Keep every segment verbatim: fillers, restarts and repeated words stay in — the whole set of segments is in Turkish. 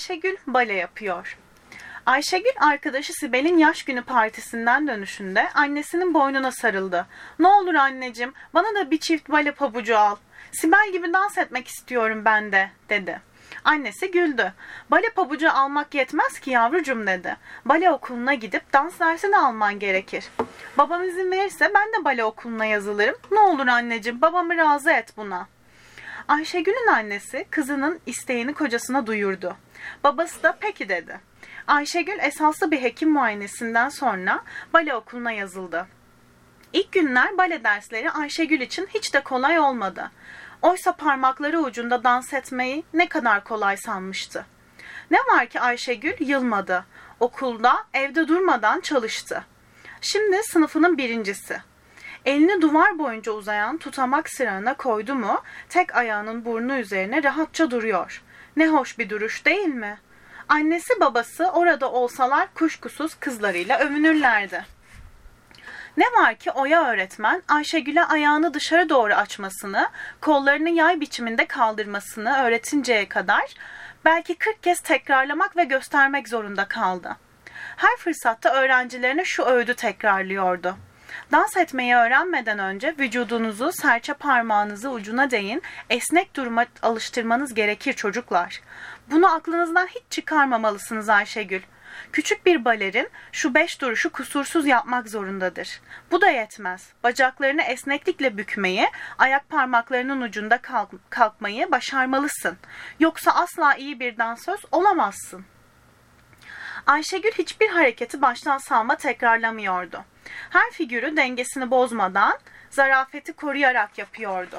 Ayşegül bale yapıyor. Ayşegül arkadaşı Sibel'in yaş günü partisinden dönüşünde annesinin boynuna sarıldı. "Ne olur anneciğim, bana da bir çift bale pabucu al. Sibel gibi dans etmek istiyorum ben de," dedi. Annesi güldü. "Bale pabucu almak yetmez ki yavrucum," dedi. "Bale okuluna gidip dans dersi de alman gerekir. Babam izin verirse ben de bale okuluna yazılırım. Ne olur anneciğim, babamı razı et buna." Ayşegül'ün annesi kızının isteğini kocasına duyurdu. Babası da peki dedi. Ayşegül esaslı bir hekim muayenesinden sonra bale okuluna yazıldı. İlk günler bale dersleri Ayşegül için hiç de kolay olmadı. Oysa parmakları ucunda dans etmeyi ne kadar kolay sanmıştı. Ne var ki Ayşegül yılmadı. Okulda, evde durmadan çalıştı. Şimdi sınıfının birincisi. Elini duvar boyunca uzayan tutamak sırağına koydu mu, tek ayağının burnu üzerine rahatça duruyor. Ne hoş bir duruş değil mi? Annesi babası orada olsalar kuşkusuz kızlarıyla övünürlerdi. Ne var ki Oya öğretmen Ayşegül'e ayağını dışarı doğru açmasını, kollarını yay biçiminde kaldırmasını öğretinceye kadar belki kırk kez tekrarlamak ve göstermek zorunda kaldı. Her fırsatta öğrencilerine şu öğüdü tekrarlıyordu. Dans etmeyi öğrenmeden önce vücudunuzu serçe parmağınızı ucuna değin esnek duruma alıştırmanız gerekir çocuklar. Bunu aklınızdan hiç çıkarmamalısınız Ayşegül. Küçük bir balerin şu beş duruşu kusursuz yapmak zorundadır. Bu da yetmez. Bacaklarını esneklikle bükmeyi, ayak parmaklarının ucunda kalk- kalkmayı başarmalısın. Yoksa asla iyi bir dansöz olamazsın. Ayşegül hiçbir hareketi baştan sağma tekrarlamıyordu. Her figürü dengesini bozmadan, zarafeti koruyarak yapıyordu.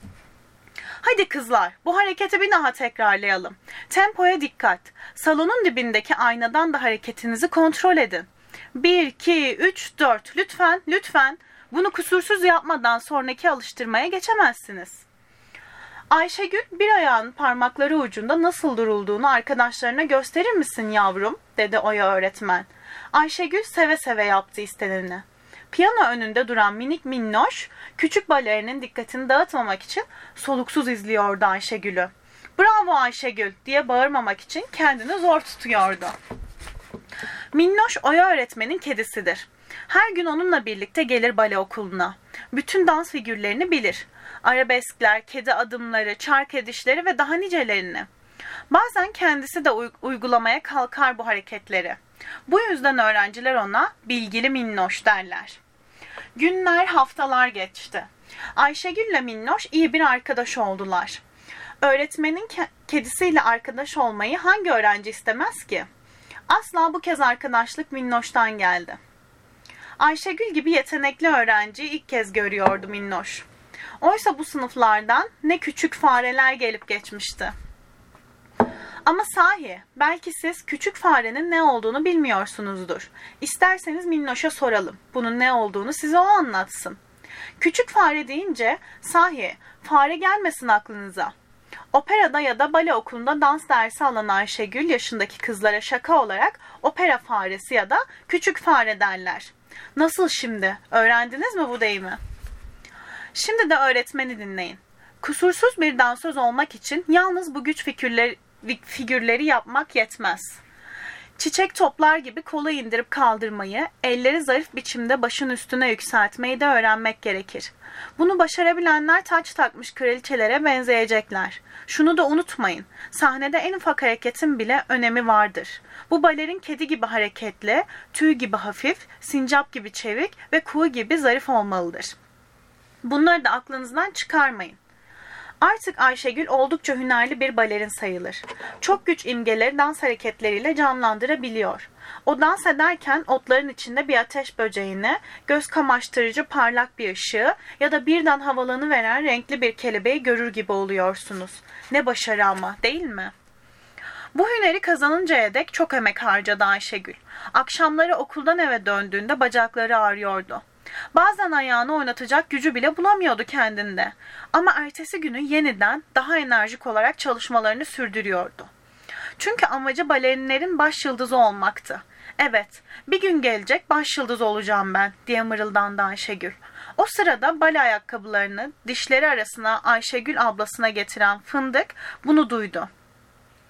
"Hadi kızlar, bu hareketi bir daha tekrarlayalım. Tempoya dikkat. Salonun dibindeki aynadan da hareketinizi kontrol edin. Bir, iki, üç, dört. Lütfen, lütfen. Bunu kusursuz yapmadan sonraki alıştırmaya geçemezsiniz." "Ayşegül, bir ayağın parmakları ucunda nasıl durulduğunu arkadaşlarına gösterir misin yavrum?" dedi Oya öğretmen. Ayşegül seve seve yaptı isteneni. Piyano önünde duran minik minnoş, küçük balerinin dikkatini dağıtmamak için soluksuz izliyordu Ayşegül'ü. "Bravo Ayşegül," diye bağırmamak için kendini zor tutuyordu. Minnoş Oya öğretmenin kedisidir. Her gün onunla birlikte gelir bale okuluna. Bütün dans figürlerini bilir. Arabeskler, kedi adımları, çark edişleri ve daha nicelerini. Bazen kendisi de uygulamaya kalkar bu hareketleri. Bu yüzden öğrenciler ona bilgili minnoş derler. Günler, haftalar geçti. Ayşegül ile Minnoş iyi bir arkadaş oldular. Öğretmenin ke- kedisiyle arkadaş olmayı hangi öğrenci istemez ki? Asla bu kez arkadaşlık Minnoş'tan geldi. Ayşegül gibi yetenekli öğrenciyi ilk kez görüyordu Minnoş. Oysa bu sınıflardan ne küçük fareler gelip geçmişti. Ama sahi, belki siz küçük farenin ne olduğunu bilmiyorsunuzdur. İsterseniz Minnoş'a soralım. Bunun ne olduğunu size o anlatsın. Küçük fare deyince, sahi, fare gelmesin aklınıza. Operada ya da bale okulunda dans dersi alan Ayşegül yaşındaki kızlara şaka olarak opera faresi ya da küçük fare derler. Nasıl şimdi? Öğrendiniz mi bu deyimi? Şimdi de öğretmeni dinleyin. Kusursuz bir dansöz olmak için yalnız bu güç figürleri figürleri yapmak yetmez. Çiçek toplar gibi kolu indirip kaldırmayı, elleri zarif biçimde başın üstüne yükseltmeyi de öğrenmek gerekir. Bunu başarabilenler taç takmış kraliçelere benzeyecekler. Şunu da unutmayın, sahnede en ufak hareketin bile önemi vardır. Bu balerin kedi gibi hareketli, tüy gibi hafif, sincap gibi çevik ve kuğu gibi zarif olmalıdır. Bunları da aklınızdan çıkarmayın. Artık Ayşegül oldukça hünerli bir balerin sayılır. Çok güç imgeleri dans hareketleriyle canlandırabiliyor. O dans ederken otların içinde bir ateş böceğini, göz kamaştırıcı parlak bir ışığı ya da birden havalanıveren renkli bir kelebeği görür gibi oluyorsunuz. Ne başarı ama, değil mi? Bu hüneri kazanıncaya dek çok emek harcadı Ayşegül. Akşamları okuldan eve döndüğünde bacakları ağrıyordu. Bazen ayağını oynatacak gücü bile bulamıyordu kendinde. Ama ertesi günü yeniden daha enerjik olarak çalışmalarını sürdürüyordu. Çünkü amacı balerinlerin baş yıldızı olmaktı. "Evet, bir gün gelecek baş yıldız olacağım ben," diye mırıldandı Ayşegül. O sırada bale ayakkabılarını dişleri arasına Ayşegül ablasına getiren Fındık bunu duydu.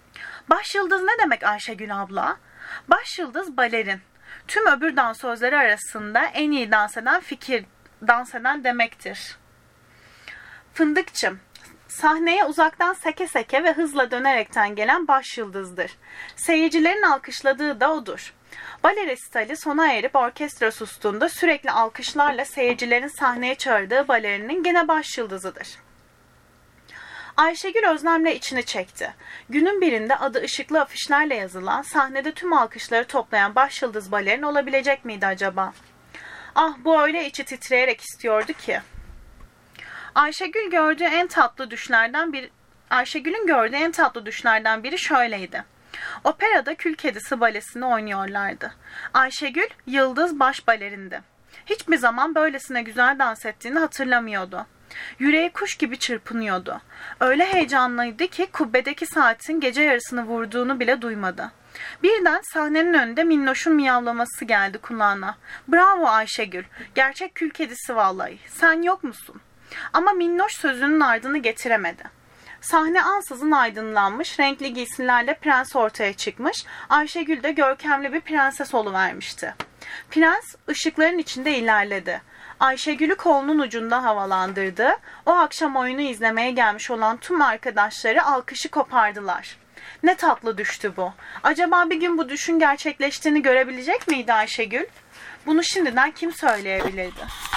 Başyıldız ne demek Ayşegül abla? Başyıldız balerin. Tüm öbür dansözleri arasında en iyi dans eden fikir dans eden demektir. Fındıkçım, sahneye uzaktan seke seke ve hızla dönerekten gelen başyıldızdır. Seyircilerin alkışladığı da odur. Bale resitali sona erip orkestra sustuğunda sürekli alkışlarla seyircilerin sahneye çağırdığı balerinin gene başyıldızıdır. Ayşegül özlemle içini çekti. Günün birinde adı ışıklı afişlerle yazılan, sahnede tüm alkışları toplayan başyıldız balerin olabilecek miydi acaba? Ah, bu öyle içi titreyerek istiyordu ki. Ayşegül gördüğü en tatlı düşlerden bir Ayşegül'ün gördüğü en tatlı düşlerden biri şöyleydi. Operada Kül Kedisi balesini oynuyorlardı. Ayşegül yıldız baş balerindi. Hiçbir zaman böylesine güzel dans ettiğini hatırlamıyordu. Yüreği kuş gibi çırpınıyordu. Öyle heyecanlıydı ki kubbedeki saatin gece yarısını vurduğunu bile duymadı. Birden sahnenin önünde Minnoş'un miyavlaması geldi kulağına. Bravo Ayşegül, gerçek kül kedisi vallahi. Sen yok musun? Ama Minnoş sözünün ardını getiremedi. Sahne ansızın aydınlanmış, renkli giysilerle prens ortaya çıkmış, Ayşegül de görkemli bir prenses oluvermişti. Prens ışıkların içinde ilerledi. Ayşegül'ü kolunun ucunda havalandırdı. O akşam oyunu izlemeye gelmiş olan tüm arkadaşları alkışı kopardılar. Ne tatlı düştü bu. Acaba bir gün bu düşün gerçekleştiğini görebilecek miydi Ayşegül? Bunu şimdiden kim söyleyebilirdi?